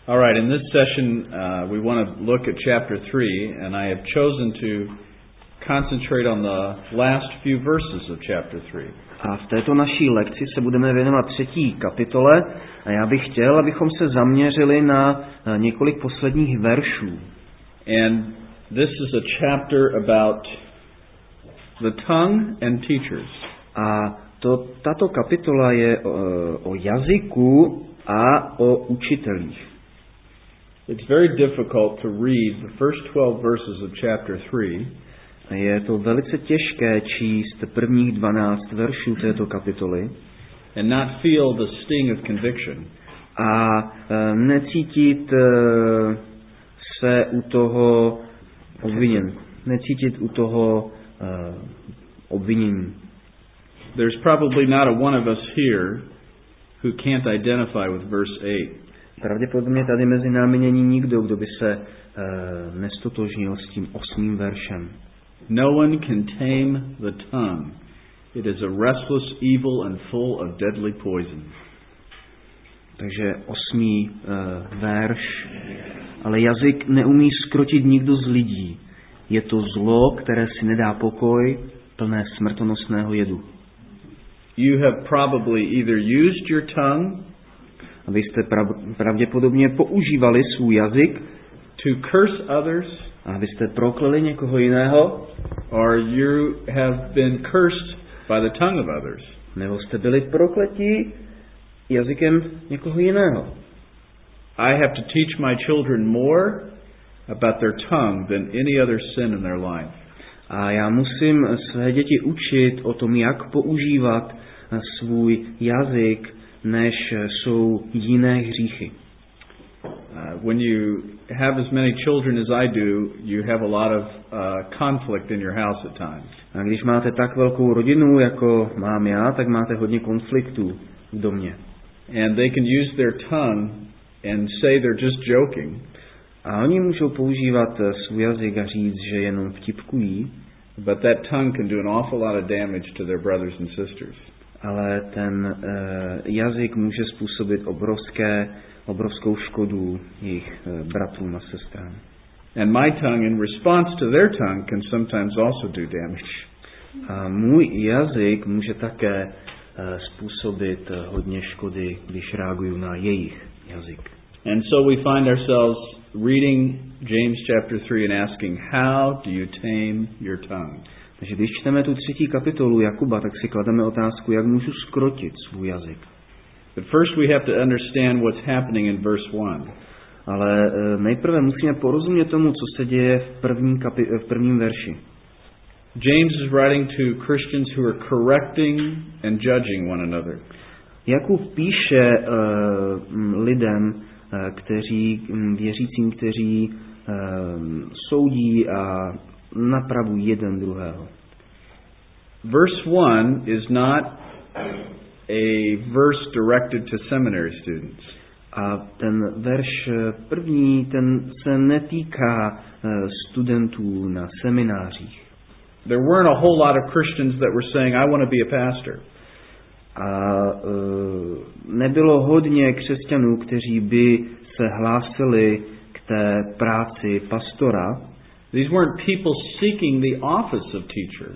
All right, in this session we want to look at chapter 3, and I have chosen to concentrate on the last few verses of chapter 3. A v této naší lekci se budeme věnovat 3. kapitole a já bych chtěl, abychom se zaměřili na několik posledních veršů. And this is a chapter about the tongue and teachers. A tato kapitola je o jazyku a o učitelích. It's very difficult to read the first 12 verses of chapter 3. Je to velice těžké číst prvních 12 veršů této kapitoly and not feel the sting of conviction. A necítit se u toho obviněn. Necítit u toho obvinění. There's probably not a one of us here who can't identify with verse 8. Pravděpodobně tady mezi námi není nikdo, kdo by se nestotožnil s tím 8. veršem. No one can tame the tongue. It is a restless evil and full of deadly poison. Takže 8. verš. Ale jazyk neumí zkrotit nikdo z lidí. Je to zlo, které si nedá pokoj, plné smrtonosného jedu. You have probably either used your tongue, a vy jste pravděpodobně používali svůj jazyk, to curse others, a vy jste prokleli někoho jiného, or you have been cursed by the tongue of others. Nebo jste byli prokletí jazykem někoho jiného. I have to teach my children more about their tongue than any other sin in their life. A já musím své děti učit o tom, jak používat svůj jazyk, než jsou jiné hříchy. When you have as many children as I do, you have a lot of conflict in your house at times. A když máte tak velkou rodinu, jako mám já, tak máte hodně konfliktů v domě. And they can use their tongue and say they're just joking. A oni můžou používat svůj jazyk a říct, že jenom vtipkují. But that tongue can do an awful lot of damage to their brothers and sisters. Ale ten jazyk může způsobit obrovskou škodu jejich bratrům a sestrám. And my tongue in response to their tongue can sometimes also do damage. A můj jazyk může také způsobit hodně škody, když reaguju na jejich jazyk. And so we find ourselves reading James chapter 3 and asking, how do you tame your tongue? Takže když čteme tu 3. kapitolu Jakuba, tak si klademe otázku, jak můžu zkrotit svůj jazyk. But first we have to understand what's happening in verse 1. Ale nejprve musíme porozumět tomu, co se děje v prvním verši. James is writing to Christians who are correcting and judging one another. Jakub píše lidem, věřícím, kteří soudí a napravují jeden druhého. Verse 1 is not a verse directed to seminary students. A ten verš první, ten se netýká studentů na seminářích. There weren't a whole lot of Christians that were saying, I want to be a pastor. A nebylo hodně křesťanů, kteří by se hlásili k té práci pastora. These weren't people seeking the office of teacher.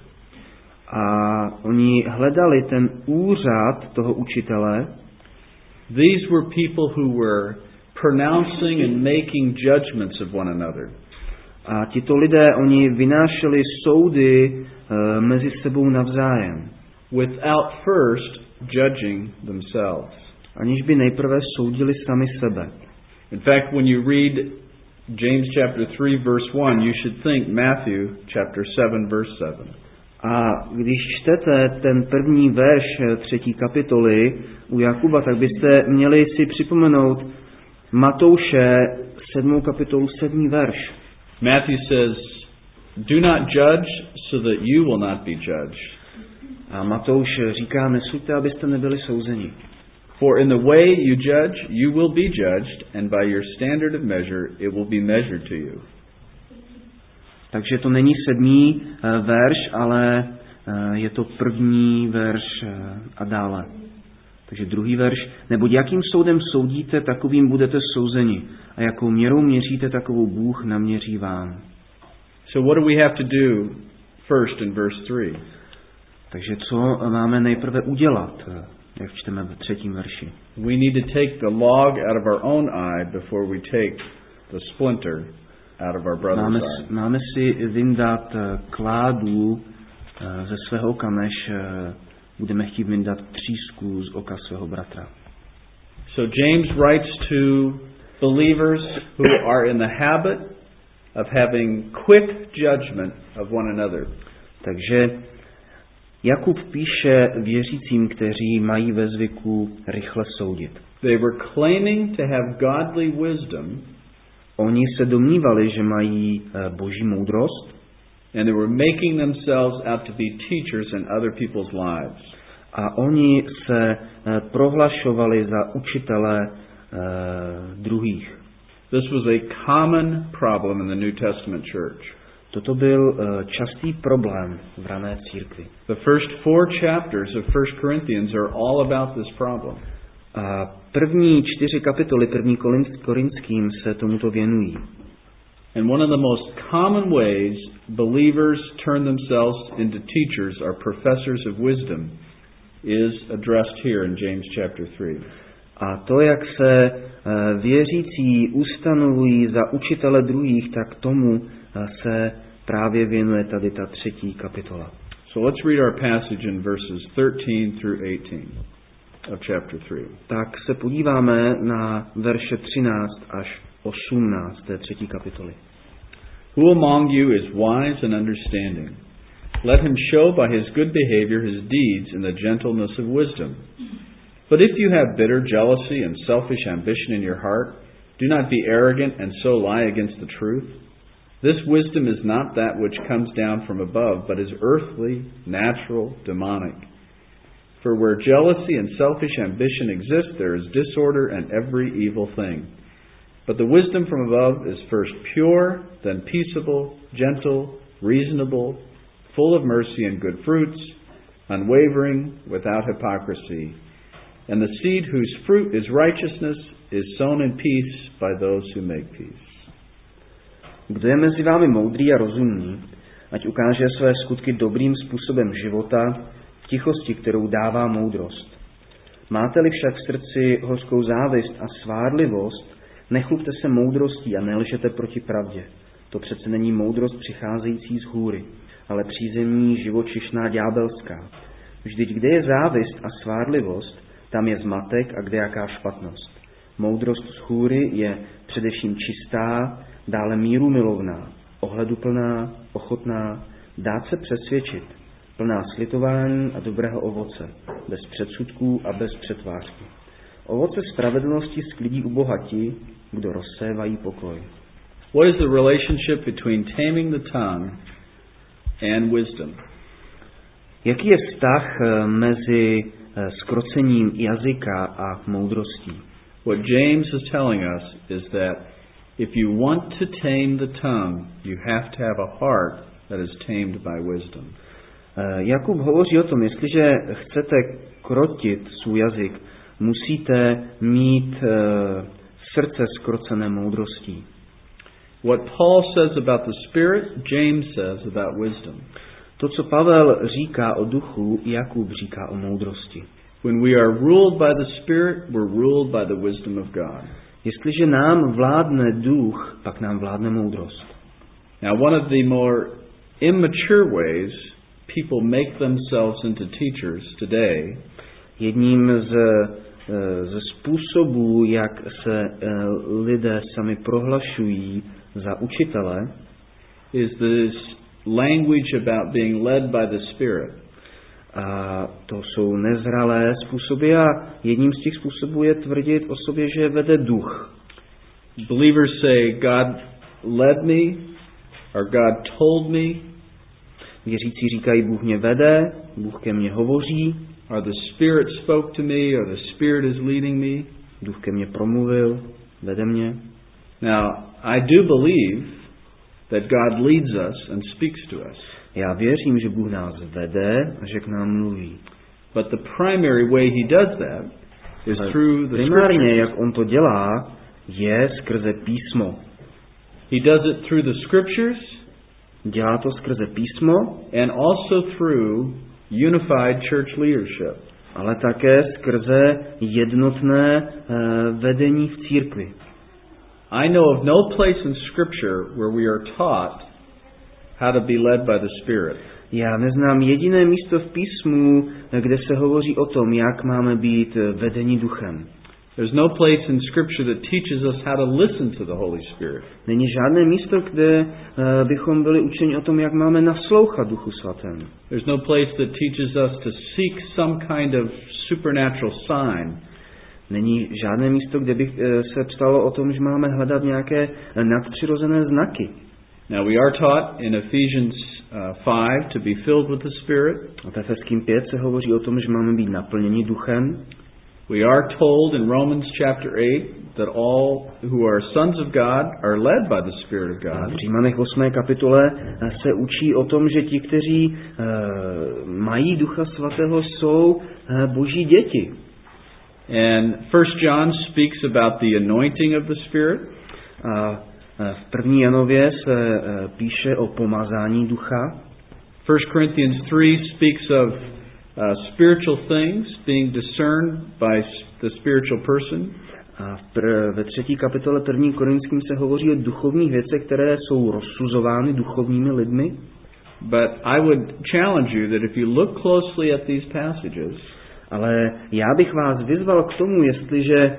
A oni hledali ten úřad toho učitele. These were people who were pronouncing and making judgments of one another. A tito lidé, oni vynášeli soudy mezi sebou navzájem. Without first judging themselves. Aniž by nejprve soudili sami sebe. In fact, when you read James chapter 3 verse 1, you should think Matthew chapter 7 verse 7. A když čtete ten první verš 3. kapitoly u Jakuba, tak byste měli si připomenout Matouše 7. kapitolu 7. verš. Matthew says, do not judge so that you will not be judged. A Matouš říká, nesuďte, abyste nebyli souzeni. For in the way you judge, you will be judged, and by your standard of measure, it will be measured to you. Takže to není 7. verš, ale je to 1. verš a dále. Takže druhý verš. Neboť jakým soudem soudíte, takovým budete souzeni. A jakou měrou měříte, takovou Bůh naměří vám. So what do we have to do first in verse 3? Takže co máme nejprve udělat, jak čteme ve 3. verši? We need to take the log out of our own eye before we take the splinter out of our brother's eye. Máme si vyndat kládu ze svého oka, než budeme chtít vyndat třísku z oka svého bratra. So James writes to believers who are in the habit of having quick judgment of one another. Takže Jakub píše věřícím, kteří mají ve zvyku rychle soudit. They were claiming to have godly wisdom. Oni se domnívali, že mají boží moudrost. And they were making themselves out to be teachers in other people's lives. A oni se prohlašovali za učitele druhých. This was a common problem in the New Testament church. Toto byl častý problém v rané církvi. The first 4 chapters of 1 Corinthians are all about this problem. A první 4 kapitoly 1. Korinským se tomuto věnují. And one of the most common ways believers turn themselves into teachers or professors of wisdom is addressed here in James chapter 3. A to, jak se věřící ustanovují za učitele druhých, tak tomu se právě věnuje tady ta 3. kapitola. So let's read our passage in verses 13 through 18 of chapter 3. Tak se podíváme na verše 13 až 18 té 3. kapitoly. Who among you is wise and understanding? Let him show by his good behavior his deeds in the gentleness of wisdom. But if you have bitter jealousy and selfish ambition in your heart, do not be arrogant and so lie against the truth. This wisdom is not that which comes down from above, but is earthly, natural, demonic. For where jealousy and selfish ambition exist, there is disorder and every evil thing. But the wisdom from above is first pure, then peaceable, gentle, reasonable, full of mercy and good fruits, unwavering, without hypocrisy. And the seed whose fruit is righteousness is sown in peace by those who make peace. Kdo je mezi vámi moudrý a rozumný, ať ukáže své skutky dobrým způsobem života, v tichosti, kterou dává moudrost. Máte-li však v srdci hořkou závist a svárlivost, nechlubte se moudrostí a nelžete proti pravdě. To přece není moudrost přicházející z hůry, ale přízemní, živočišná, ďábelská. Vždyť kde je závist a svárlivost, tam je zmatek a kde jaká špatnost. Moudrost z hůry je především čistá, dále mírumilovná, ohleduplná, ochotná, dát se přesvědčit, plná slitování a dobrého ovoce, bez předsudků a bez přetvářky. Ovoce spravedlnosti sklidí u bohatí, kdo rozsévají pokoj. What is the relationship between taming the tongue and wisdom? Jaký je vztah mezi zkrocením jazyka a moudrostí? What James is telling us is that if you want to tame the tongue, you have to have a heart that is tamed by wisdom. Jakub hovoří o tom, jestliže chcete krotit svůj jazyk, musíte mít srdce zkrocené moudrostí. What Paul says about the Spirit, James says about wisdom. To, co Pavel říká o duchu, Jakub říká o moudrosti. When we are ruled by the Spirit, we're ruled by the wisdom of God. Jestliže nám vládne duch, pak nám vládne moudrost. Now, one of the more immature ways people make themselves into teachers today jedním ze způsobů, jak se lidé sami prohlašují za učitele, is this language about being led by the Spirit. A to jsou nezralé způsoby a jedním z těch způsobů je tvrdit o sobě, že vede duch. Believers say, God led me, or God told me. Věřící říkají, Bůh mě vede, Bůh ke mně hovoří. Or the Spirit spoke to me, or the Spirit is leading me. Duch ke mně promluvil, vede mě. Now, I do believe that God leads us and speaks to us. Já věřím, že Bůh nás vede a že k nám mluví. But the primary way he does that is through the primárně, Scriptures. jak on to dělá, je skrze písmo. He does it through the Scriptures Dělá to skrze písmo, and also through unified church leadership. ale také skrze jednotné vedení v církvi. I know of no place in Scripture where we are taught how to be led by the Spirit. Já neznám jediné místo v písmu, kde se hovoří o tom, jak máme být vedeni duchem. There's no place in Scripture that teaches us how to listen to the Holy Spirit. Není žádné místo, kde bychom byli učeni o tom, jak máme naslouchat Duchu Svatému. There's no place that teaches us to seek some kind of supernatural sign. Není žádné místo, kde by se psalo o tom, že máme hledat nějaké nadpřirozené znaky. Now we are taught in Ephesians 5 to be filled with the Spirit. A v Efeským 5 se hovoří o tom, že máme být naplněni duchem. We are told in Romans chapter 8 that all who are sons of God are led by the Spirit of God. V Římanech 8. kapitole se učí o tom, že ti, kteří mají Ducha Svatého, jsou Boží děti. And 1 John speaks about the anointing of the Spirit. A v 1. Janově se píše o pomazání ducha. 1 Corinthians 3 speaks of spiritual things being discerned by the spiritual person. A ve 3. kapitole 1. Korinským se hovoří o duchovních věcech, které jsou rozsuzovány duchovními lidmi. But I would challenge you that if you look closely at these passages, ale já bych vás vyzval k tomu, jestliže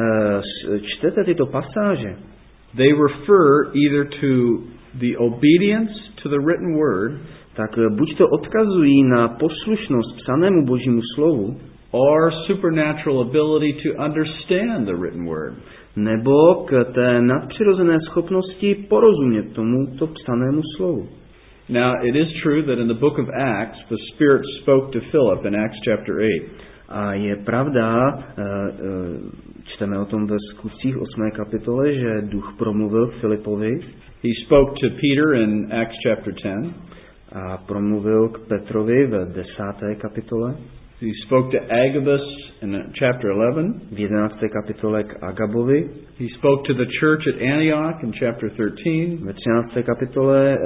čtete tyto pasáže, they refer either to the obedience to the written word, tak buď to odkazují na poslušnost psanému Božímu slovu, or supernatural ability to understand the written word. nebo k té nadpřirozené schopnosti porozumět tomuto psanému slovu. Now, it is true that in the book of Acts, the Spirit spoke to Philip in Acts chapter 8. A je pravda, čteme o tom ve Skutcích 8. kapitole, že duch promluvil Filipovi. He spoke to Peter in Acts chapter 10. A promluvil k Petrovi v 10. kapitole. He spoke to Agabus in chapter 11. V 11. kapitole k Agabovi. He spoke to the church at Antioch in chapter 13. Ve 13. kapitole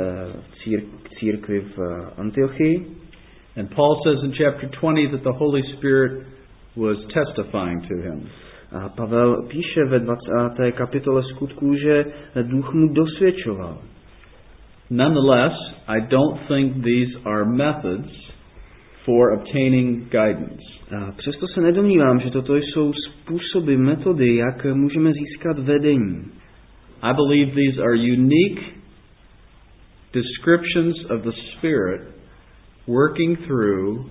k církvi v Antiochii. And Paul says in chapter 20 that the Holy Spirit was testifying to him. A Pavel píše ve 20. kapitole Skutků, že duch mu dosvědčoval. Nonetheless, I don't think these are methods for obtaining guidance. A přesto se nedomnívám, že toto jsou způsoby, metody, jak můžeme získat vedení. I believe these are unique descriptions of the Spirit working through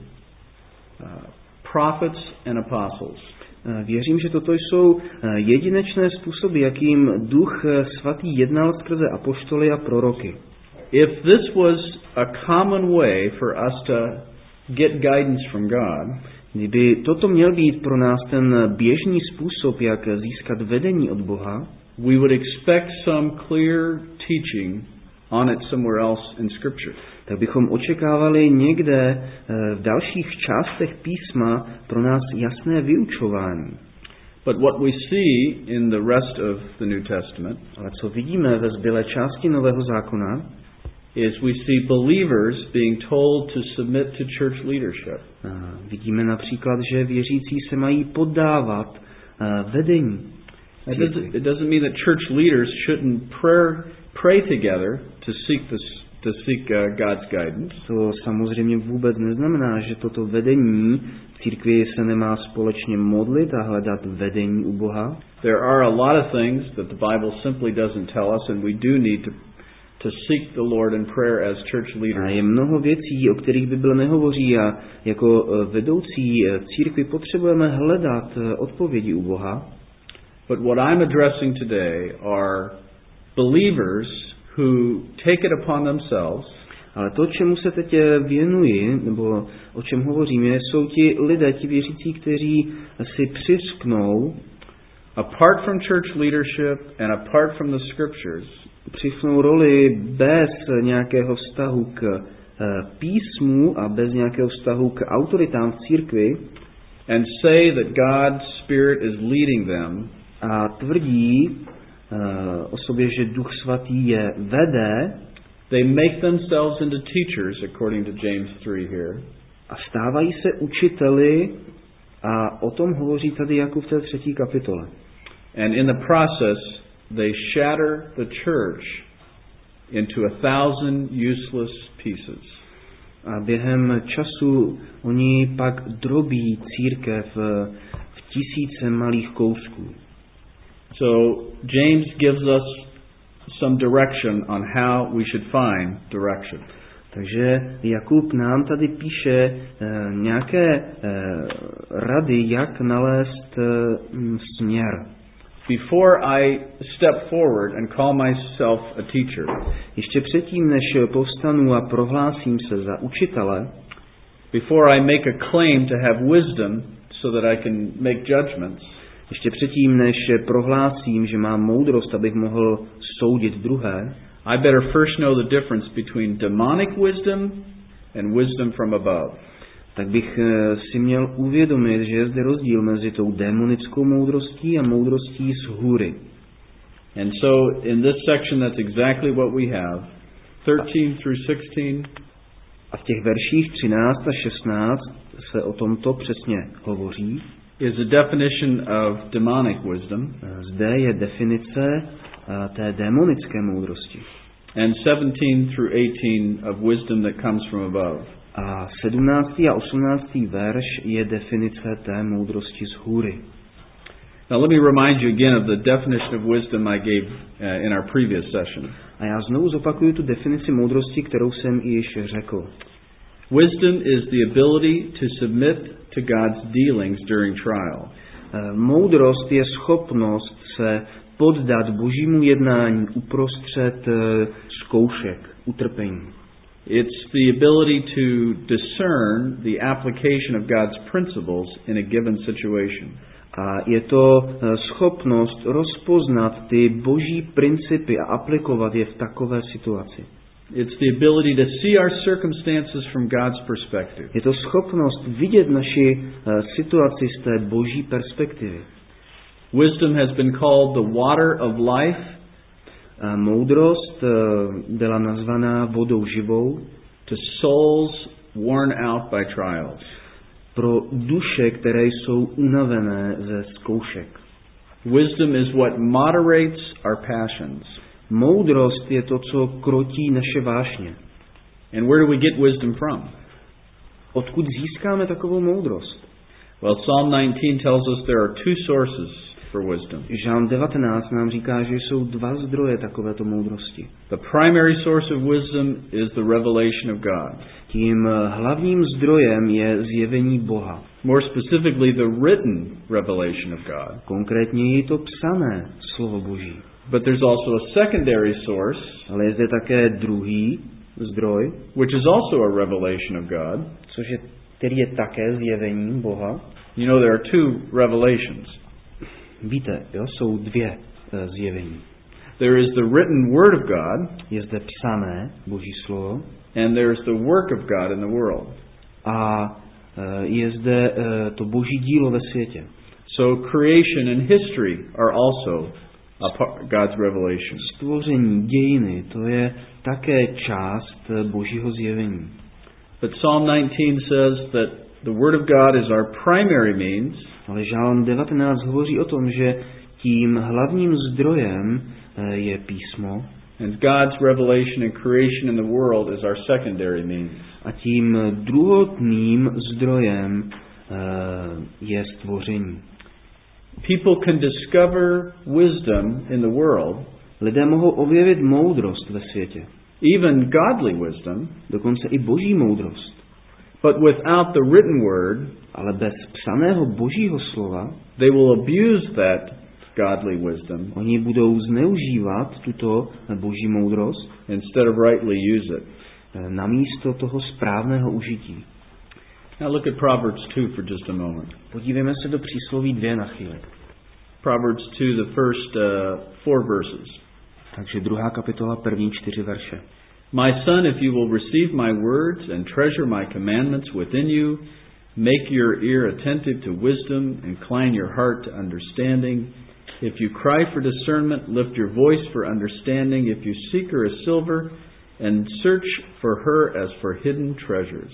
prophets and apostles. Věřím, že toto jsou jedinečné způsoby, jakým Duch Svatý jednal skrze apoštoly a proroky. If this was a common way for us to get guidance from God, kdyby toto měl být pro nás ten běžný způsob, jak získat vedení od Boha, we would expect some clear teaching on it somewhere else in Scripture. Tak bychom očekávali někde v dalších částech písma pro nás jasné vyučování. But what we see in the rest of the New Testament, ale co vidíme ve zbylé části Nového zákona, is we see believers being told to submit to church leadership. Vidíme například, že věřící se mají poddávat vedení. It doesn't mean that church leaders shouldn't pray together to seek God's guidance. To samozřejmě vůbec neznamená, že toto vedení v církvi se nemá společně modlit a hledat vedení u Boha. There are a lot of things that the Bible simply doesn't tell us, and we do need to seek the Lord in prayer as church leaders. A je mnoho věcí, o kterých Bible nehovoří, a jako vedoucí církvi potřebujeme hledat odpovědi u Boha. But what I'm addressing today are believers who take it upon themselves. Ale to, čemu se teď věnuji, nebo o čem hovořím, jsou ti lidé, ti věřící, kteří si přiřknou, apart from church leadership and apart from the scriptures, přiřknou roli bez nějakého vztahu k písmu a bez nějakého vztahu k autoritám v církvi, and say that God's Spirit is leading them, a tvrdí o sobě, že Duch Svatý je vede, they make themselves into teachers, according to James 3 here. A stávají se učiteli, a o tom hovoří tady Jakub v té 3. kapitole. And in the process, they shatter the church into 1,000 useless pieces. A během času oni pak drobí církev v tisíce malých kousků. So James gives us some direction on how we should find direction. Takže Jakub nám tady píše nějaké rady, jak nalézt směr. Before I step forward and call myself a teacher, ještě předtím, než povstanu a prohlásím se za učitele, before I make a claim to have wisdom so that I can make judgments, ještě předtím, než prohlásím, že mám moudrost, abych mohl soudit druhé, I better first know the difference between demonic wisdom and wisdom from above. Tak bych si měl uvědomit, že je zde rozdíl mezi tou démonickou moudrostí a moudrostí z hůry. And so in this section that's exactly what we have. 13 through 16. A v těch verších 13 a 16 se o tomto přesně hovoří. Is a definition of demonic wisdom. Zde je definice té démonické moudrosti. And 17 through 18 of wisdom that comes from above. A 17. a 18. verš je definice té moudrosti z hůry. Now let me remind you again of the definition of wisdom I gave in our previous session. A já znovu zopakuju tu definici moudrosti, kterou jsem již řekl. Wisdom is the ability to submit to God's dealings during trial. Moudrost je schopnost se poddat Božímu jednání uprostřed zkoušek, utrpení. It's the ability to discern the application of God's principles in a given situation. A je to schopnost rozpoznat ty boží principy a aplikovat je v takové situaci. It's the ability to see our circumstances from God's perspective. Je to schopnost vidět naši situaci z té boží perspektivy. Wisdom has been called the water of life. Moudrost byla nazvaná vodou živou to souls worn out by trials. Pro duše, které jsou unavené ze zkoušek. Wisdom is what moderates our passions. Moudrost je to, co krotí naše vášně. And where do we get wisdom from? Odkud získáme takovou moudrost? Well, Psalm 19 tells us there are two sources for wisdom. Žálm 19 nám říká, že jsou dva zdroje takovéto moudrosti. The primary source of wisdom is the revelation of God. Tím hlavním zdrojem je zjevení Boha. More specifically, the written revelation of God. Konkrétně je to psané slovo Boží. But there's also a secondary source, ale je zde také druhý zdroj, which is also a revelation of God, který je také zjevením Boha. You know, there are two revelations. Víte, jsou dvě zjevení. There is the written word of God, je zde psané Boží slovo, and there is the work of God in the world. A je zde to Boží dílo ve světě. So creation and history are also God's revelation. Stvoření, dějiny, to je také část Božího zjevení. But Psalm 19 says that the word of God is our primary means. Ale Žálm 19 hovoří o tom, že tím hlavním zdrojem je písmo. And God's revelation and creation in the world is our secondary means. A tím druhotným zdrojem je stvoření. People can discover wisdom in the world. Lidé mohou objevit moudrost ve světě. Even godly wisdom. Dokonce i boží moudrost. But without the written word, ale bez psaného božího slova, they will abuse that godly wisdom. Oni budou zneužívat tuto boží moudrost instead of rightly use it. Namísto toho správného užití. Now look at Proverbs 2 for just a moment. Podívejme se do přísloví 2 na chvíli. Proverbs 2, the first 4 verses. Takže 2. kapitola, první 4 verše. My son, if you will receive my words and treasure my commandments within you, Make your ear attentive to wisdom, incline your heart to understanding. If you cry for discernment, lift your voice for understanding. If you seek her as silver, and search for her as for hidden treasures.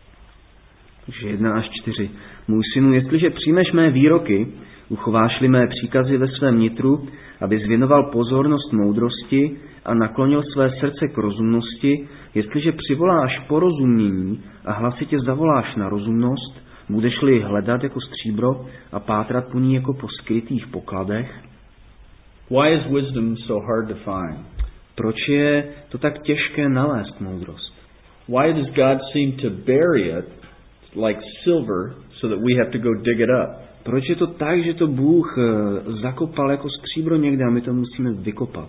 Takže 1 až 4. Můj synu, jestliže přijmeš mé výroky, uchováš-li mé příkazy ve svém nitru, abys věnoval pozornost moudrosti a naklonil své srdce k rozumnosti, jestliže přivoláš porozumění a hlasitě zavoláš na rozumnost, budeš-li hledat jako stříbro a pátrat po ní jako po skrytých pokladech. Why is wisdom so hard to find? Proč je to tak těžké nalézt moudrost? Why does God seem to bury it like silver so that we have to go dig it up? Proč je to tak, že to Bůh zakopal jako stříbro někde a my to musíme vykopat?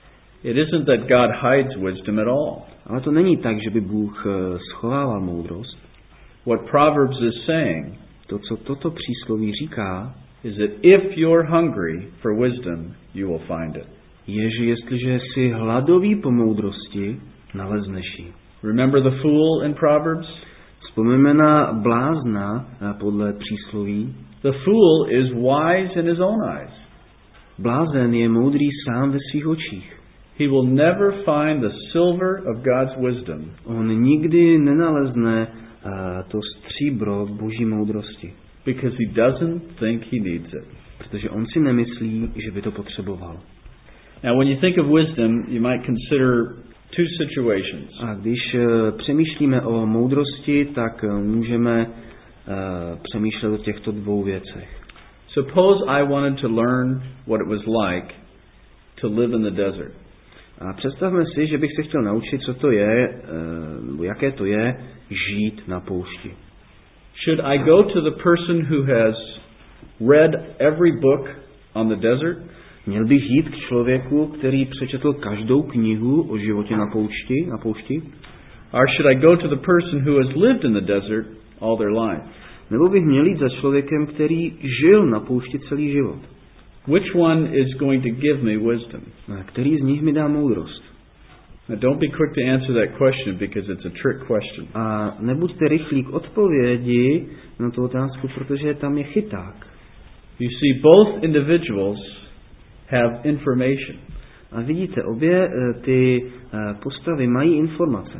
It isn't that God hides wisdom at all. Ale to není tak, že by Bůh schovával moudrost. What Proverbs is saying, to, co toto přísloví říká, is that if you're hungry for wisdom, you will find it. Je, že jestliže jsi hladový po moudrosti, nalezneš ji. Remember the fool in Proverbs? Vzpomeňme na blázna podle přísloví. The fool is wise in his own eyes. Blázen je moudrý sám ve svých očích. He will never find the silver of God's wisdom. On nikdy nenalezne to stříbro Boží moudrosti. Because he doesn't think he needs it. Protože on si nemyslí, že by to potřeboval. Now when you think of wisdom, you might consider two situations. A když přemýšlíme o moudrosti, tak můžeme přemýšlet o těchto dvou věcech. Suppose I wanted to learn what it was like to live in the desert. A představme si, že bych se chtěl naučit, co to je, jaké to je žít na poušti. Should I go to the person who has read every book on the desert? Měl bych jít k člověku, který přečetl každou knihu o životě na poušti? Or should I go to the person who has lived in the desert all their life? Nebo bych měl jít za člověkem, který žil na poušti celý život? Which one is going to give me wisdom? A který z nich mi dá moudrost? Now don't be quick to answer that question because it's a trick question. A nebuďte rychlí k odpovědi na tu otázku, protože tam je chyták. You see, both individuals have information. A vidíte, obě ty postavy mají informace.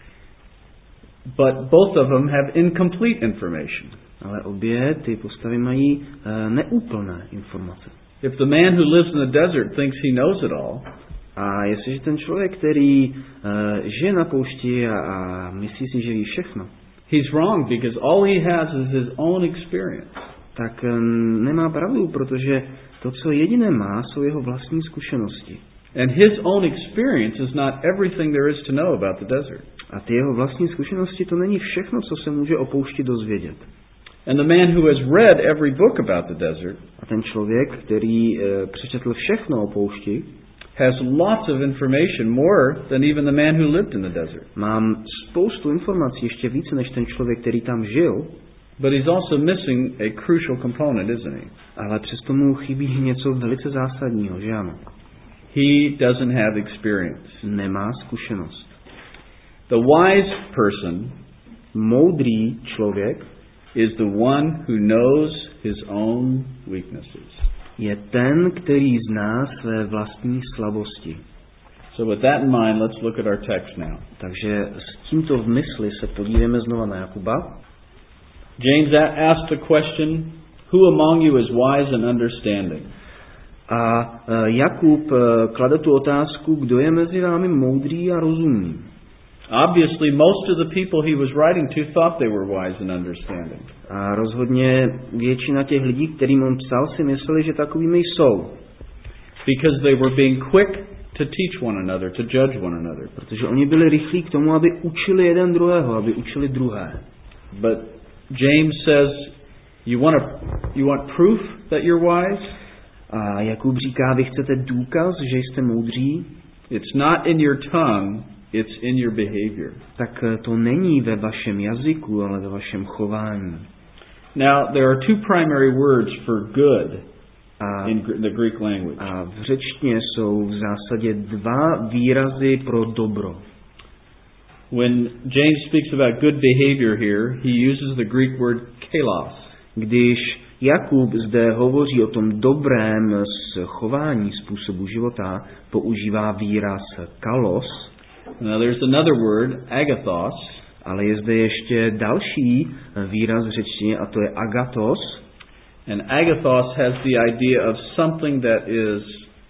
But both of them have incomplete information. Ale obě ty postavy mají neúplné informace. If the man who lives in the desert thinks he knows it all, a jestliže ten člověk, který žije na poušti a myslí si, že ví všechno, he's wrong because all he has is his own experience. Tak nemá pravdu, protože to, co jediné má, jsou jeho vlastní zkušenosti. And his own experience is not everything there is to know about the desert. A ty jeho vlastní zkušenosti, to není všechno, co se může o poušti dozvědět. And the man who has read every book about the desert, a ten člověk, který přečetl všechno o poušti, has lots of information, more than even the man who lived in the desert. Mám spoustu informací, ještě více než ten člověk, který tam žil. But he's also missing a crucial component, isn't he? Ale přesto mu chybí něco velice zásadního, že ano? He doesn't have experience. Nemá zkušenost. The wise person, moudrý člověk, is the one who knows his own weaknesses. Je ten, který zná své vlastní slabosti. So with that in mind, let's look at our text now. Takže s tímto v mysli se podíváme znova na Jakuba. James asked the question, who among you is wise and understanding? A Jakub klade tu otázku, kdo je mezi vámi moudrý a rozumný. Obviously, most of the people he was writing to thought they were wise and understanding. A rozhodně většina těch lidí, kterým on psal, si mysleli, že takovými jsou. Because they were being quick to teach one another, to judge one another. Protože oni byli rychlí k tomu, aby učili jeden druhého, aby učili druhé. But James says, you want proof that you're wise? A Jakub říká, vy chcete důkaz, že jste moudří? It's not in your tongue, it's in your behavior. Tak to není ve vašem jazyku, ale ve vašem chování. Now, there are two primary words for good in the Greek language. A v řečtině jsou v zásadě dva výrazy pro dobro. When James speaks about good behavior here, he uses the Greek word kalos. Když Jakub zde hovoří o tom dobrém chování způsobu života, používá výraz kalos. Now there's another word, agathos. Ale je zde ještě další výraz v řečtině a to je agathos. And agathos has the idea of something that is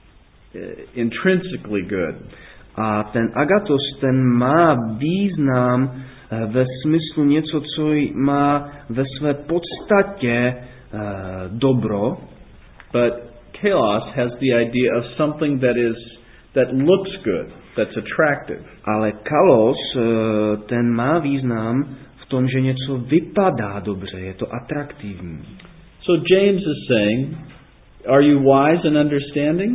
intrinsically good. A ten agathos, ten má význam ve smyslu něco, co má ve své podstatě dobro. But kalos has the idea of something that looks good, that's attractive. Ale kalos, ten má význam v tom, že něco vypadá dobře, je to atraktivní. So James is saying, are you wise and understanding?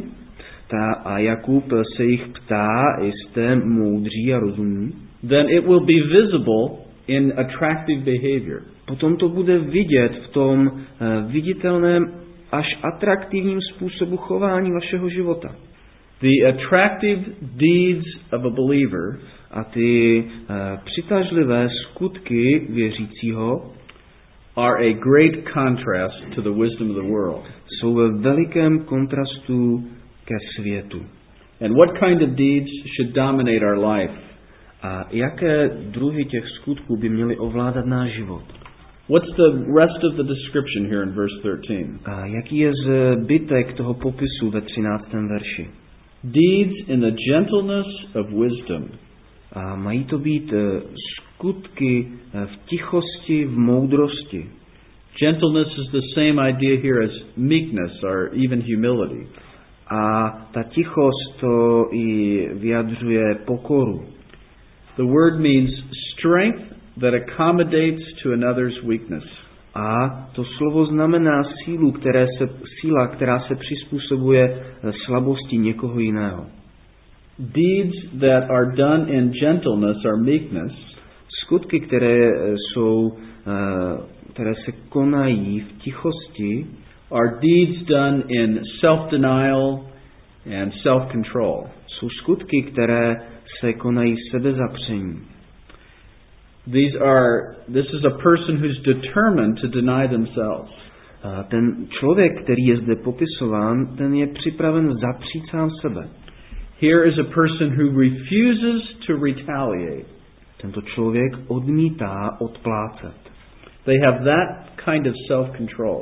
A Jakub se jich ptá, jste moudří a rozumní? Then it will be visible in attractive behavior. Potom to bude vidět v tom viditelném až atraktivním způsobu chování vašeho života. The attractive deeds of a believer a ty přitažlivé skutky věřícího are a great contrast to the wisdom of the world. Jsou ve velikém kontrastu ke světu. And what kind of deeds should dominate our life? A jaké druhy těch skutků by měly ovládat náš život? What's the rest of the description here in verse 13? A jaký je zbytek toho popisu ve 13. verši? Deeds in the gentleness of wisdom. A mají to být skutky v tichosti, v moudrosti. Gentleness is the same idea here as meekness or even humility. A ta tichost to i vyjadřuje pokoru. The word means strength that accommodates to another's weakness. A to slovo znamená síla, která se přizpůsobuje slabosti někoho jiného. Deeds that are done in gentleness or meekness, skutky, které se konají v tichosti, are deeds done in self-denial and self-control. Jsou skutky, které se konají v sebezapření. This is a person who's determined to deny themselves. Ten člověk, který je zde popisován, ten je připraven zapřít sám sebe. Here is a person who refuses to retaliate. Tento člověk odmítá odplácet. They have that kind of self-control.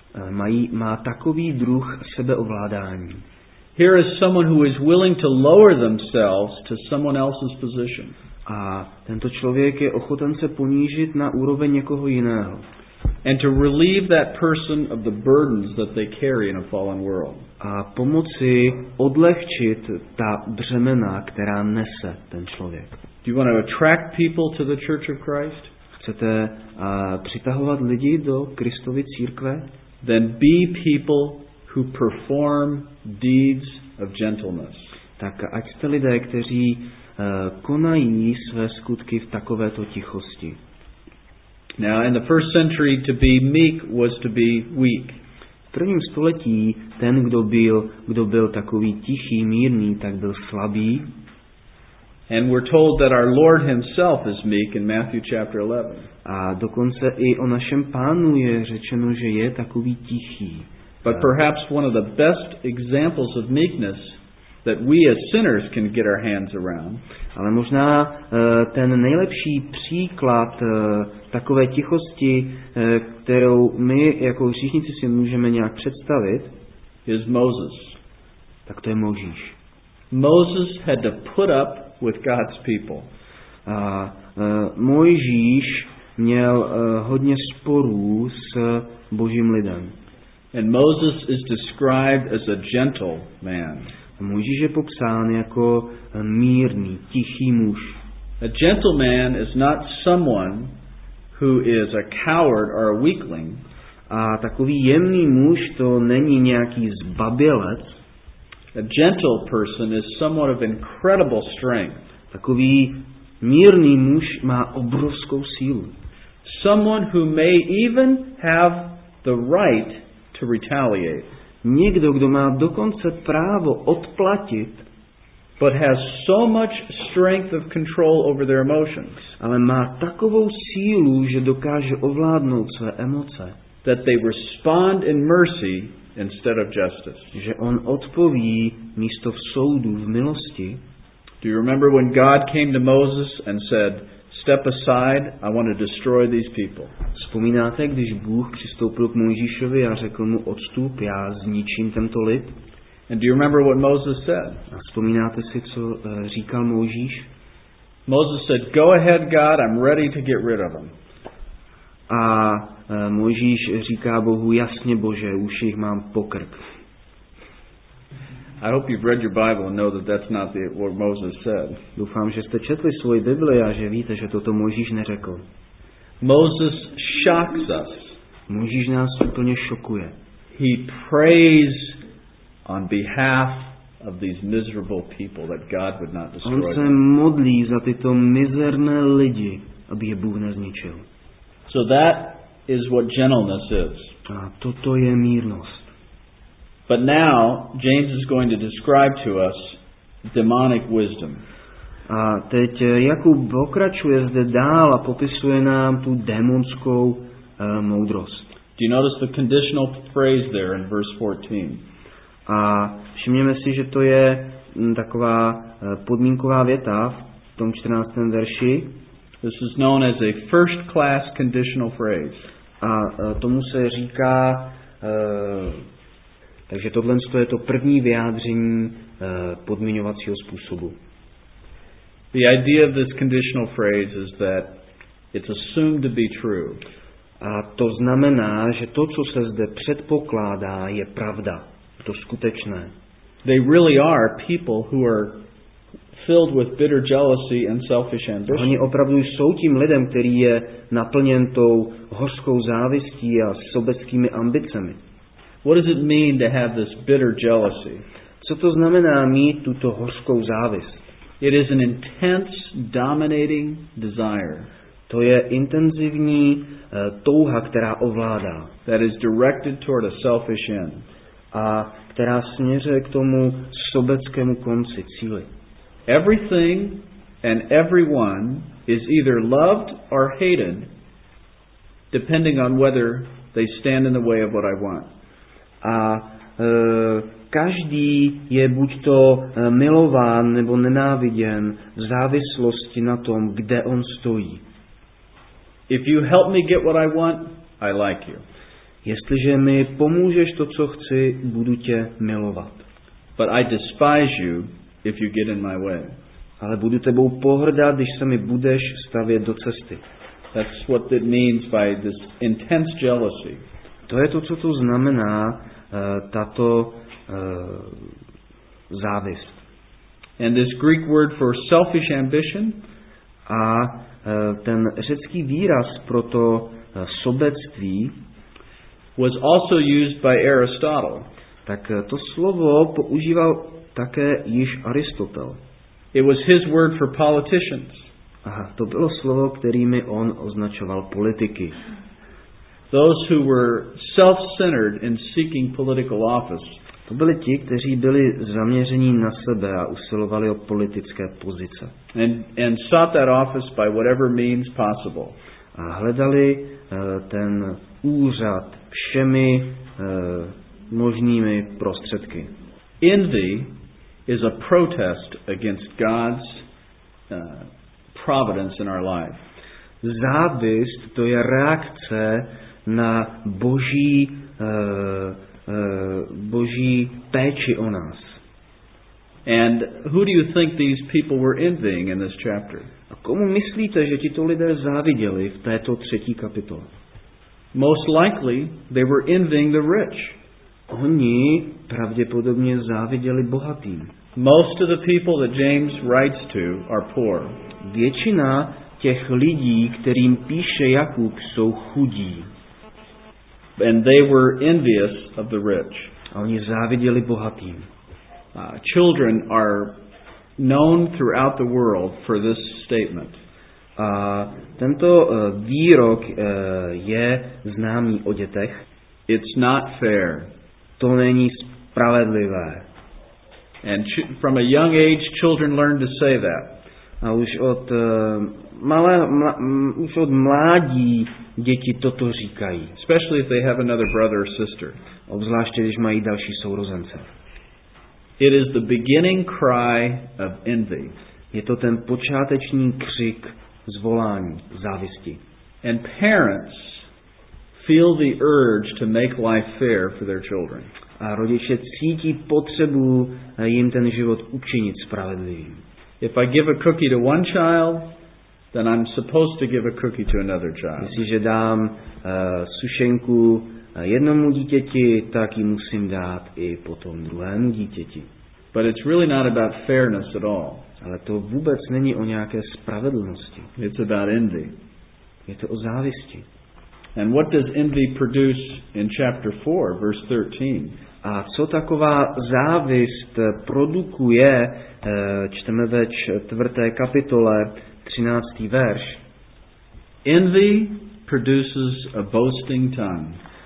Má takový druh sebeovládání. Here is someone who is willing to lower themselves to someone else's position. A tento člověk je ochoten se ponížit na úroveň někoho jiného. And to relieve that person of the burdens that they carry in a fallen world. A pomoci odlehčit ta břemena, která nese ten člověk. Do you want to attract people to the Church of Christ? Chcete přitahovat lidi do Kristovy církve? Then be people who perform deeds of gentleness. Tak ať jste lidé, kteří konají své skutky v takovéto tichosti. Now, in the first century, to be meek was to be weak. V prvním století ten, kdo byl takový tichý, mírný, tak byl slabý. And we're told that our Lord himself is meek in Matthew chapter 11. A dokonce i o našem Pánu je řečeno, že je takový tichý. But perhaps one of the best examples of meekness that we as sinners can get our hands around. Ale možná ten nejlepší příklad takové tichosti, kterou my jako hříšníci si můžeme nějak představit, is Moses. Tak to je Mojžíš. Moses had to put up with God's people. A Mojžíš měl hodně sporů s Božím lidem. And Moses is described as a gentle man. Mojžíš je popsán jako mírný, tichý muž. A gentle man is not someone who is a coward or a weakling. A takový jemný muž to není nějaký zbabělec. A gentle person is someone of incredible strength. Takový mírný muž má obrovskou sílu. Someone who may even have the right to retaliate. Někdo, kdo má dokonce právo odplatit. but has so much strength of control over their emotions ale má takovou sílu, že dokáže ovládnout své emoce, that they respond in mercy instead of justice. že on odpoví místo v soudu v milosti. Do you remember when God came to Moses and said, "Step aside, I want to destroy these people"? Vzpomínáte, když Bůh přistoupil k Mojžíšovi a řekl mu odstup, já zničím tento lid? And do you remember what Moses said? A vzpomínáte si, co říkal Mojžíš? Moses said, "Go ahead, God, I'm ready to get rid of them." A Mojžíš říká Bohu, jasně Bože, už jich mám pokrk. I hope you've read your Bible and know that that's not what Moses said. Doufám, že jste četli svoji Bibli a že víte, že toto Mojžíš neřekl. Moses shocks us. Mojžíš nás úplně šokuje. He prays on behalf of these miserable people that God would not destroy On se them. modlí za tyto mizerné lidi, aby je Bůh nezničil. So that is what gentleness is. A toto je mírnost. But now, James is going to describe to us demonic wisdom. A teď Jakub pokračuje zde dál a popisuje nám tu démonskou moudrost. Do you notice the conditional phrase there in verse 14? A všimněme si, že to je taková podmínková věta v tom 14. verši. This is known as a first-class conditional phrase. A tomu se říká, takže tohle je to první vyjádření podmiňovacího způsobu. The idea of this conditional phrase is that it's assumed to be true. A to znamená, že to, co se zde předpokládá, je pravda. Je to skutečné. They really are people who are filled with bitter jealousy and selfish ambition. Oni opravdu jsou tím lidem, který je naplněn tou hořkou závistí a sobeckými ambicemi. What does it mean to have this bitter jealousy? Co to znamená mít tuto hořkou závist? It is an intense, dominating desire. To je intenzivní touha, která ovládá. That is directed toward a selfish end. A která směřuje k tomu sobeckému konci, cíli. Everything and everyone is either loved or hated, depending on whether they stand in the way of what I want. A každý je buď to milován nebo nenáviděn v závislosti na tom, kde on stojí. If you help me get what I want, I like you. Jestliže mi pomůžeš to, co chci, budu tě milovat. But I despise you if you get in my way. Ale budu tebou pohrdat, když se mi budeš stavět do cesty. That's what it means by this intense jealousy. To je to, co to znamená, tato závist. And this Greek word for selfish ambition, a ten řecký výraz pro to sobectví was also used by Aristotle. Tak to slovo používal také již Aristotel. It was his word for politicians. Aha, to bylo slovo, kterými on označoval politiky. Those who were self-centered in seeking political office. To byli ti, kteří byli zaměření na sebe a usilovali o politické pozice. And sought that office by whatever means possible. A hledali ten úřad všemi možnými prostředky. Envy is a protest against God's providence in our life. Závist, to je reakce na boží péči o nás. And who do you think these people were envying in this chapter? A komu myslíte, že tito lidé záviděli v této 3. kapitole? Most likely they were envying the rich. Oni pravděpodobně záviděli bohatým. Most of the people that James writes to are poor. Většina těch lidí, kterým píše Jakub, jsou chudí. And they were envious of the rich. A oni záviděli bohatým. Children are known throughout the world for this statement. A tento výrok je známý o dětech. It's not fair. To není spravedlivé. And from a young age, children learn to say that. A už od mládí děti toto říkají. Especially if they have another brother or sister. Obzvláště, když mají další sourozence. It is the beginning cry of envy. Je to ten počáteční křik zvolání, závisti. And parents feel the urge to make life fair for their children. A rodiče cítí potřebu jim ten život učinit spravedlivým. If I give a cookie to one child, then I'm supposed to give a cookie to another child. Jestliže dám sušenku jednomu dítěti, tak ji musím dát i potom druhému dítěti. But it's really not about fairness at all. Ale to vůbec není o nějaké spravedlnosti. It's about envy. Je to o závisti. And what does envy produce in chapter 4, verse 13? A co taková závist produkuje, čteme ve 4. kapitole 13. verš. Envy produces a boasting tongue.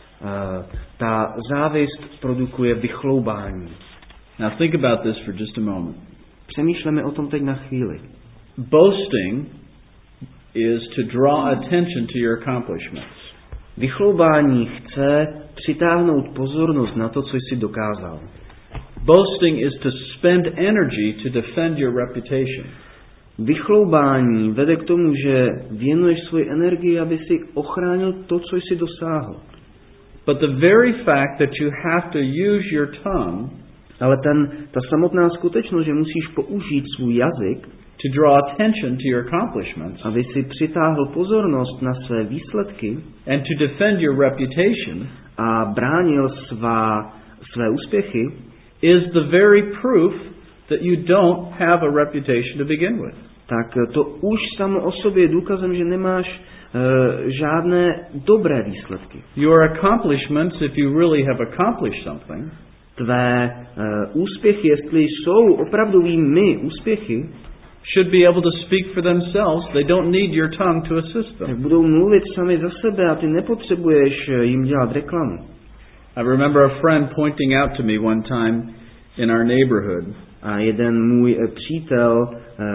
Ta závist produkuje vychloubání. Now think about this for just a moment. Přemýšleme o tom teď na chvíli. Boasting is to draw attention to your accomplishments. Vychloubání chce přitáhnout pozornost na to, co jsi dokázal. Boasting is to spend energy to defend your reputation. Vychloubání vede k tomu, že věnuješ svoji energii, aby si ochránil to, co jsi dosáhl. But the very fact that you have to use your tongue, ale ta samotná skutečnost, že musíš použít svůj jazyk, to draw attention to your accomplishments, aby si přitáhl pozornost na své výsledky, and to defend your reputation, a bránil své úspěchy, is the very proof that you don't have a reputation to begin with. Tak to už samo o sobě je důkazem, že nemáš žádné dobré výsledky. Your accomplishments, if you really have accomplished something, tvé úspěchy, jestli jsou opravdovými úspěchy, should be able to speak for themselves. They don't need your tongue to assist them. Tak budou mluvit sami za sebe a ty nepotřebuješ jim dělat reklamu. I remember a friend pointing out to me one time in our neighborhood. A jeden můj přítel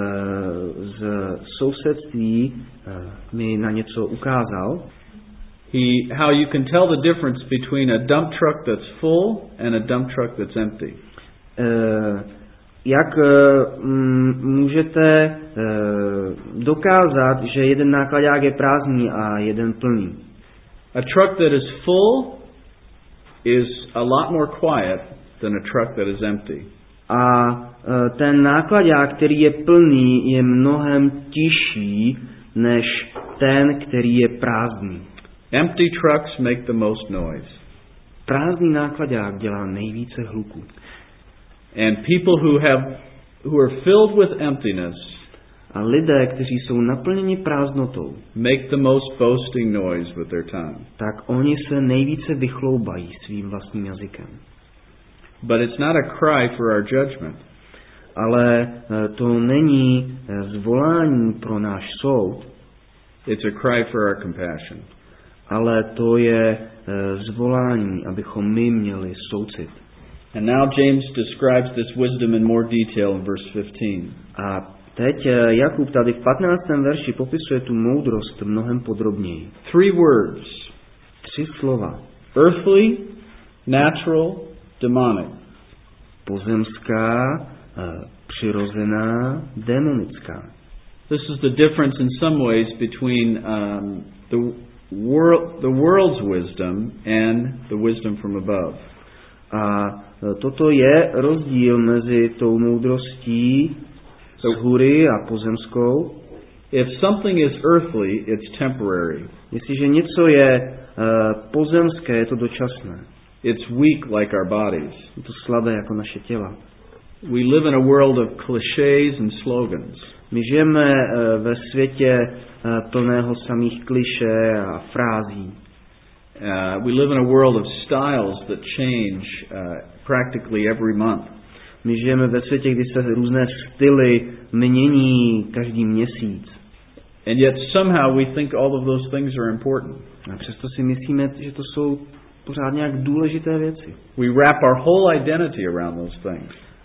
z sousedství mi na něco ukázal. How you can tell the difference between a dump truck that's full and a dump truck that's empty. Jak můžete dokázat, že jeden nákladák je prázdný a jeden plný? A truck that is full is a lot more quiet than a truck that is empty. A ten nákladák, který je plný, je mnohem tišší než ten, který je prázdný. Empty trucks make the most noise. Prázdný nákladák dělá nejvíce hluku. And people who are filled with emptiness, a lidé, kteří jsou naplněni prázdnotou, make the most boasting noise with their tongue. Tak oni se nejvíce vychloubají svým vlastním jazykem. But it's not a cry for our judgment. Ale to není zvolání pro náš soud. It's a cry for our compassion. Ale to je zvolání, abychom my měli soucit. And now James describes this wisdom in more detail in verse 15. A teď Jakub tady v 15. verši popisuje tu moudrost mnohem podrobněji. 3 words. 3 slova. Earthly, natural, demonic. Pozemská, přirozená, démonická. This is the difference in some ways between the world's wisdom and the wisdom from above. A toto je rozdíl mezi tou moudrostí z hůry a pozemskou. If something is earthly, it's temporary. Jestliže něco je pozemské, je to dočasné. It's weak like our bodies. Je to slabé jako naše těla. We live in a world of clichés and slogans. My žijeme ve světě plného samých klišé a frází. We live in a world of styles that change practically every month. My žijeme ve světě, kdy se různé styly mění každý měsíc. And yet somehow we think all of those things are important. A přesto si myslíme, že to jsou pořád nějak důležité věci. We wrap our whole identity around those things.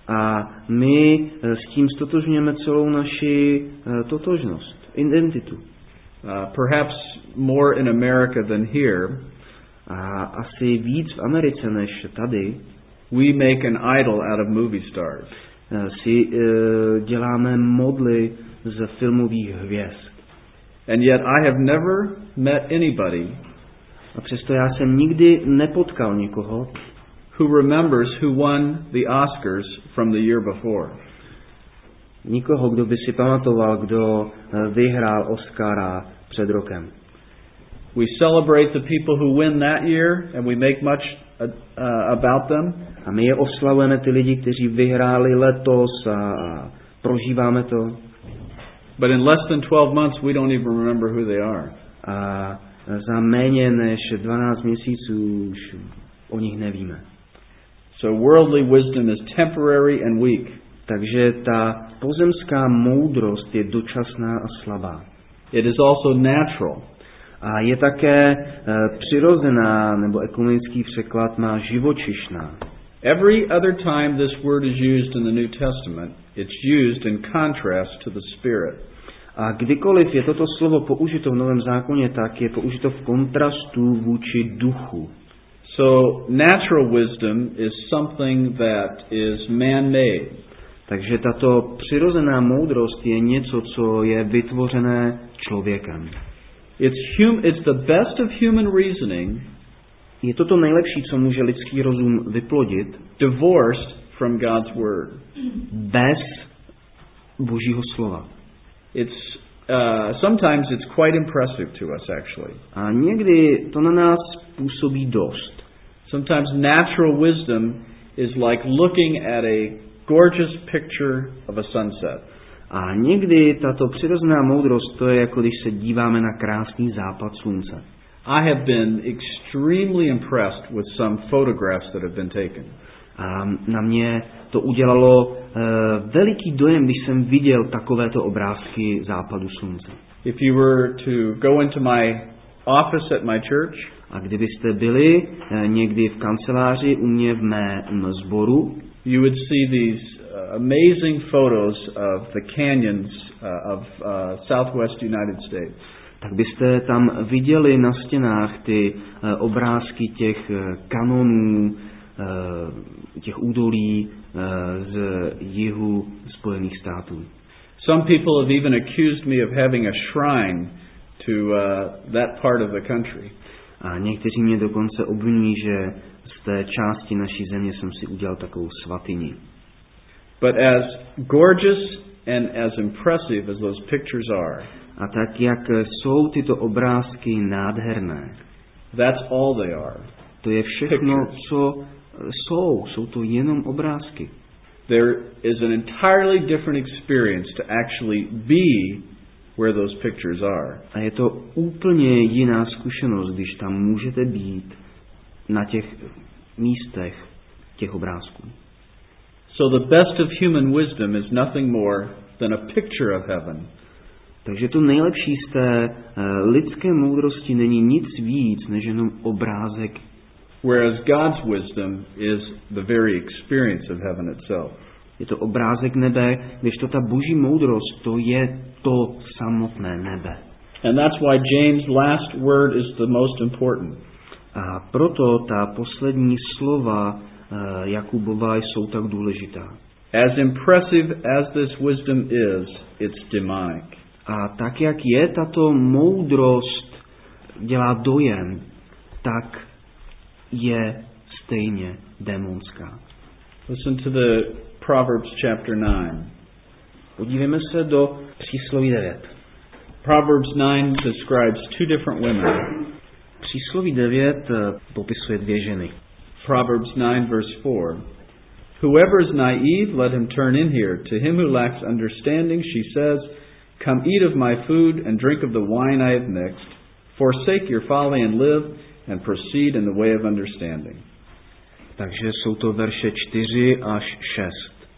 A my s tím stotožňujeme celou naši totožnost, identitu. Perhaps more in America than here. A asi víc v Americe než tady. We make an idol out of movie stars. Si děláme modly z filmových hvězd. And yet I have never met anybody a přesto já jsem nikdy nepotkal někoho, who remembers who won the Oscars from the year before. Nikoho, kdo by si pamatoval, kdo vyhrál Oscara před rokem. We celebrate the people who win that year and we make much about them. A my je oslavujeme ty lidi, kteří vyhráli letos a prožíváme to. But in less than 12 months we don't even remember who they are. A za méně než 12 měsíců už o nich nevíme. So worldly wisdom is temporary and weak. Takže ta pozemská moudrost je dočasná a slabá. It is also natural. A je také přirozená, nebo ekumenický překlad má živočišná. Every other time this word is used in the New Testament, it's used in contrast to the Spirit. A kdykoliv je toto slovo použito v Novém zákoně, tak je použito v kontrastu vůči duchu. So natural wisdom is something that is man-made. Takže tato přirozená moudrost je něco, co je vytvořené člověkem. It's the best of human reasoning. Je to to nejlepší, co může lidský rozum vyplodit. Divorced from God's word. Bez Božího slova. Sometimes it's quite impressive to us actually. A někdy to na nás působí dost. Sometimes natural wisdom is like looking at a gorgeous picture of a sunset. A někdy tato přirozená moudrost, to je jako když se díváme na krásný západ slunce. I have been extremely impressed with some photographs that have been taken. A na mě to udělalo veliký dojem, když jsem viděl takovéto obrázky západu slunce. If you were to go into my office at my church, a kdybyste byli někdy v kanceláři u mě v mém sboru, you would see these amazing photos of the canyons of southwest United States. Tak byste tam viděli na stěnách ty obrázky těch kanonů, těch údolí z jihu Spojených států. Some people have even accused me of having a shrine to that part of the country. A někteří mě dokonce obvinují, že z té části naší země jsem si udělal takovou svatyni. But as gorgeous and as impressive as those pictures are, a tak jak jsou tyto obrázky nádherné, that's all they are. To je všechno, co jsou to jenom obrázky. There is an entirely different experience to actually be where those pictures are. A je to úplně jiná zkušenost, když tam můžete být na těch místech těch obrázků. So the best of human wisdom is nothing more than a picture of heaven. Takže to nejlepší z té lidské moudrosti není nic víc, než jenom obrázek. Whereas God's wisdom is the very experience of heaven itself. Je to obrázek nebe, když to ta boží moudrost, to je to samotné nebe. And that's why James' last word is the most important. A proto ta poslední slova Jakubova jsou tak důležitá. As impressive as this wisdom is, it's demonic. A tak, jak je tato moudrost dělá dojem, tak je stejně démonská. Listen to the Proverbs chapter 9. Podívejme se do Přísloví 9. Proverbs 9 describes two different women. Přísloví 9 popisuje dvě ženy. Proverbs 9 verse 4. Whoever is naive, let him turn in here. To him who lacks understanding, she says, come eat of my food and drink of the wine I have mixed. Forsake your folly and live, and proceed in the way of understanding. Takže jsou to verše 4 až 6.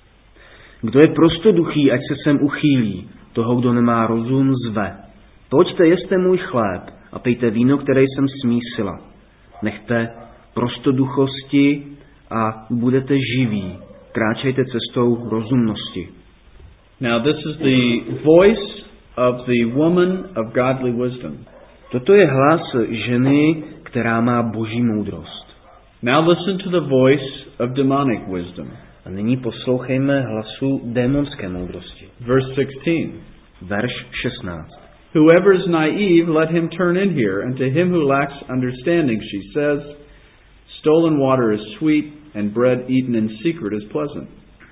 Kdo je prostoduchý, ať se sem uchýlí. Toho, kdo nemá rozum, zve. Pojďte, jeste můj chléb a pijte víno, které jsem smísila. Nechte prostoduchosti a budete živí. kráčejte cestou rozumnosti. Now this is the voice of the woman of godly wisdom. Toto je hlas ženy, která má boží moudrost. Now listen to the voice of demonic wisdom. A nyní poslouchejme hlasu démonské moudrosti. Verse 16. Verš 16. Whoever is naive, let him turn in here, and to him who lacks understanding, she says, stolen water is sweet, and bread eaten in secret is pleasant.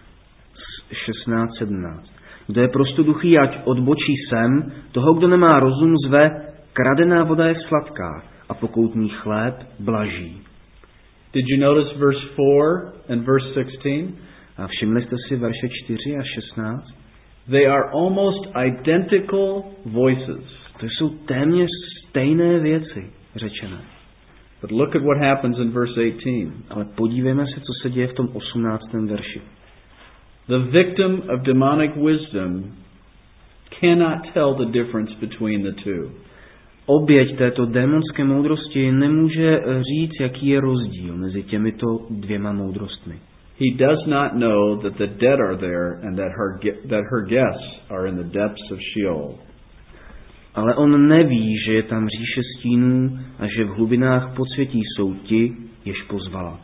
16:17. Kdo je prostoduchý, ať odbočí sem, toho, kdo nemá rozum, zve, kradená voda je sladká a pokoutní chléb blaží. Did you notice verse 4 and verse 16? A všimli jste si verše 4 a 16? They are almost identical voices. To jsou téměř stejné věci řečené. But look at what happens in verse 18. Ale podívejme se, co se děje v tom 18. verši. The victim of demonic wisdom cannot tell the difference between the two. Oběť této démonské moudrosti nemůže říct, jaký je rozdíl mezi těmito dvěma moudrostmi. He does not know that the dead are there and that her guests are in the depths of Sheol. Ale on neví, že je tam říše stínů a že v hlubinách podsvětí jsou ti, jež pozvala.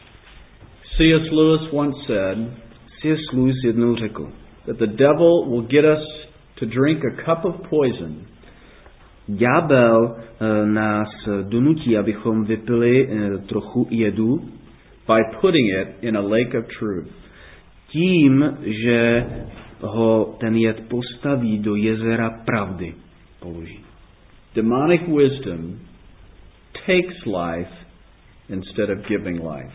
C.S. Lewis once said, C.S. Lewis jednou řekl, that the devil will get us to drink a cup of poison. Ďábel nás donutí, abychom vypili trochu jedu, by putting it in a lake of truth. Tím, že ho ten jed postaví do jezera pravdy. Položí. Demonic wisdom takes life instead of giving life.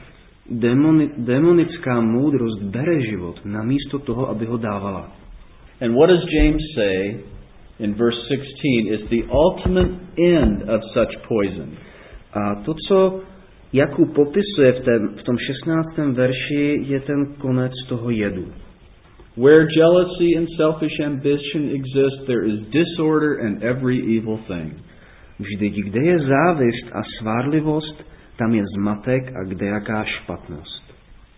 Demonická moudrost bere život namísto toho, aby ho dávala. And what does James say in verse 16 is the ultimate end of such poison? A to, co Jakub popisuje v tom 16. verši, je ten konec toho jedu. Where jealousy and selfish ambition exist, there is disorder and every evil thing. Vždyť kde je závist a svárlivost, tam je zmatek a kdejaká špatnost.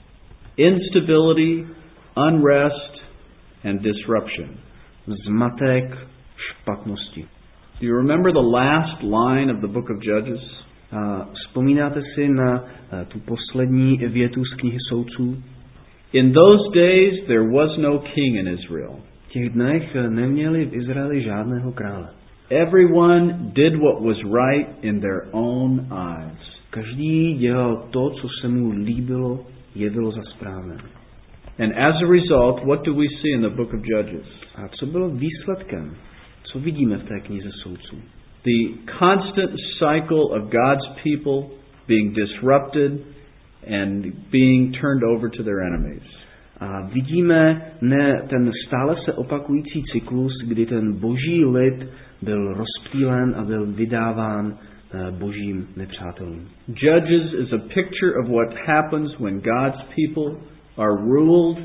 Instability, unrest and disruption. Zmatek, špatnosti. Do you remember the last line of the book of Judges? A vzpomínáte si na tu poslední větu z knihy Soudců? In those days there was no king in Israel. V těch dnech neměli v Izraeli žádného krále. Everyone did what was right in their own eyes. Každý dělal to, co se mu líbilo, jevilo za správné. And as a result, what do we see in the book of Judges? A co bylo výsledkem? Co vidíme v té knize Soudců? The constant cycle of God's people being disrupted and being turned over to their enemies. A vidíme ten stále se opakující cyklus, kdy ten boží lid byl rozptýlen a byl vydáván božím nepřátelům. Judges is a picture of what happens when God's people are ruled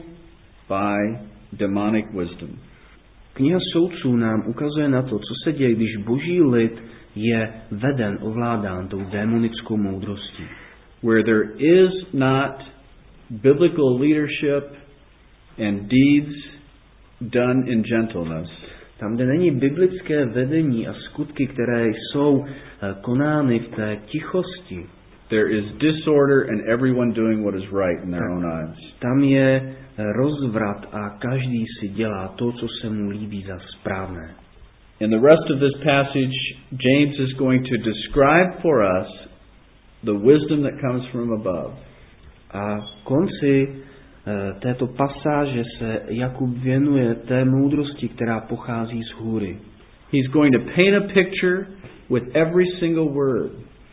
by demonic wisdom. Kniha Soudců nám ukazuje na to, co se děje, když boží lid je veden, ovládán tou démonickou moudrostí. Where there is not biblical leadership and deeds done in gentleness. Tam, kde není biblické vedení a skutky, které jsou konány v té tichosti. There is disorder and everyone doing what is right in their own eyes. Tam je rozvrat a každý si dělá to, co se mu líbí za správné. In the rest of this passage, James is going to describe for us the wisdom that comes from above. A v konci této pasáže se Jakub věnuje té moudrosti, která pochází z hůry. He's going to paint a picture with every single word.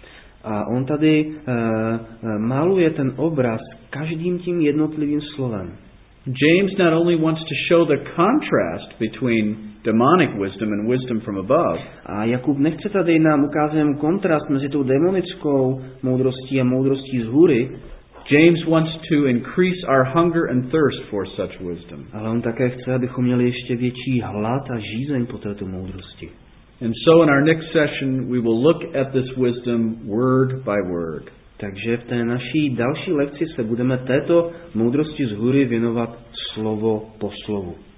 A on tady maluje ten obraz každým tím jednotlivým slovem. James not only wants to show the contrast between demonic wisdom and wisdom from above. A Jakub nechce tady nám ukázat kontrast mezi tou démonickou moudrostí a moudrostí z hůry. James wants to increase our hunger and thirst for such wisdom. Ale on také chce, abychom měli ještě větší hlad a žízeň po této moudrosti. And so in our next session we will look at this wisdom word by word. Takže v té naší další lekci se budeme této moudrosti z hůry věnovat slovo po slovu.